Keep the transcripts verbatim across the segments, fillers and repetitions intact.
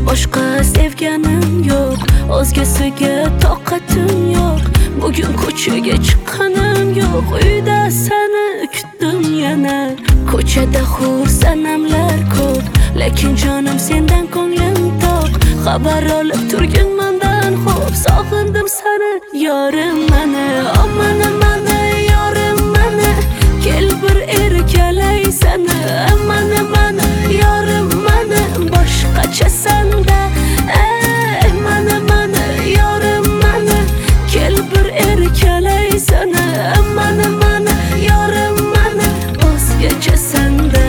boshqa sevganim yo'q, o'zgasiga toqatim yo'q. Bugun ko'chaga chiqqanim yo'q, uyda seni kutdim yana. Ko'chada hur sanamlar ko'p, lekin jonim sendan ko'nglim to'q. Xabar olib turgin mendan xo'p, sog'indim seni yorim meni. O meni meni yorim meni, kel bir erkalay seni. Meni meni yorim meni, boshqacha senda. Ey meni meni yorim meni, kel bir erkalay seni. Meni meni yorim meni, o'zgacha senda.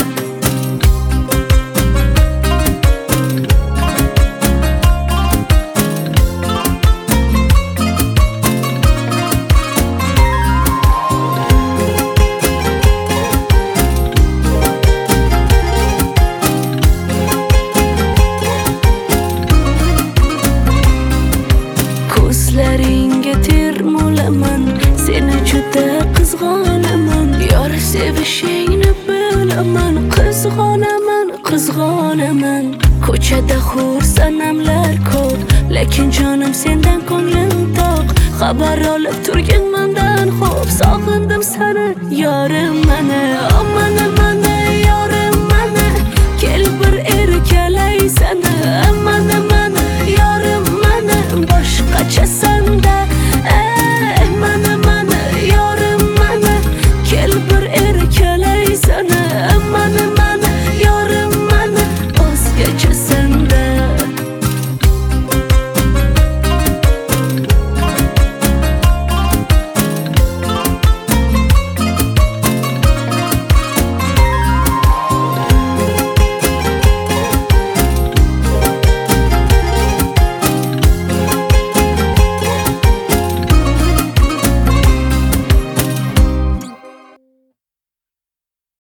Ko'zlaringga termulaman, seni juda qizg'onaman. Yor sevishingni bilaman, qizg'onaman, qizg'onaman. Ko'chada hur sanamlar ko'p, lekin jonim sendan ko'nglim to'q. Xabar olib turgin mendan xo'p, sog'indim seni yorim meni. O meni meni yorim meni, kel bir erkalay seni. Meni meni yorim meni, boshqacha senda.